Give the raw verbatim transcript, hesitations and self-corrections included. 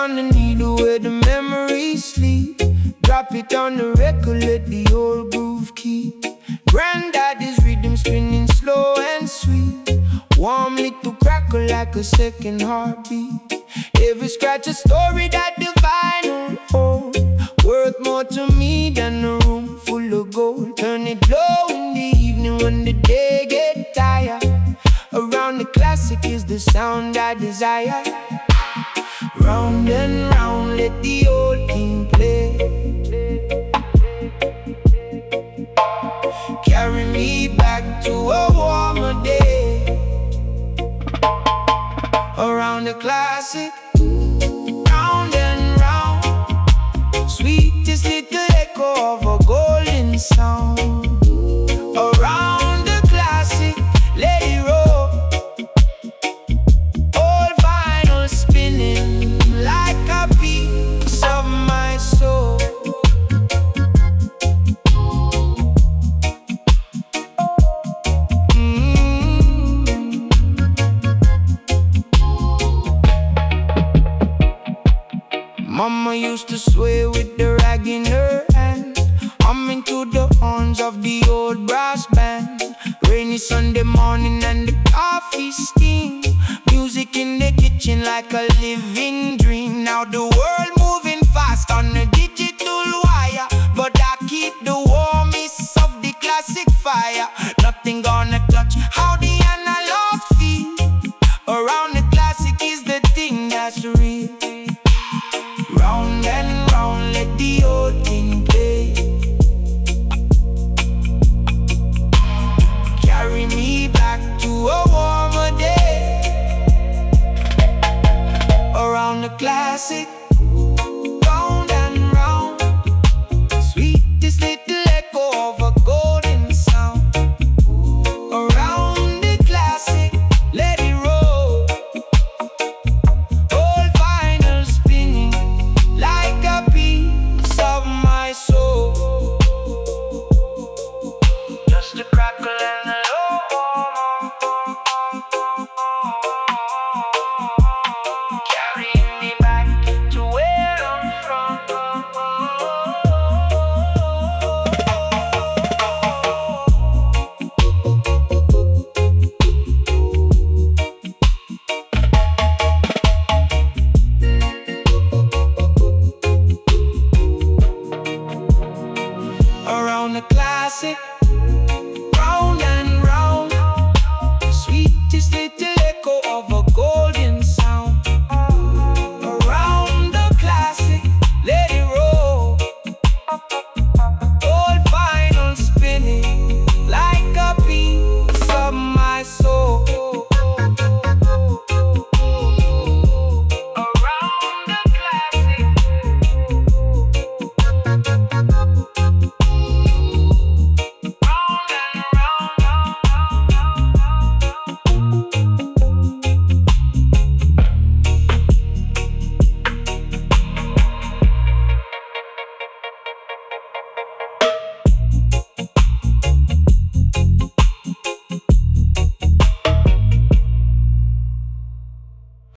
on the needle where the memories sleep. Drop it on the record, let the old groove keep. Granddaddy's rhythm spinning slow and sweet. Warm little crackle like a second heartbeat. Every scratch a story that the vinyl holds, worth more to me than a room full of gold. Turn it low in the evening when the day get tired. Around the classic is the sound I desire. Round and round, let the old king play. Carry me back to a warmer day. Around the classic, round and round, sweetest little echo of a golden sound. Around the classic, let it roll. Old vinyl spinning like a piece of my soul. Mama used to sway with the rag in her hand, humming to the horns of the old brass band. Rainy Sunday morning and the coffee steam, music in the kitchen like a living dream. Now the world moving fast on a digital wire, but I keep the warmest of the classic fire. Nothing gonna touch how the analog feel. Around the classic is the thing that's real. Round and round, let the old king play. Carry me back to a warmer day. Around the classic.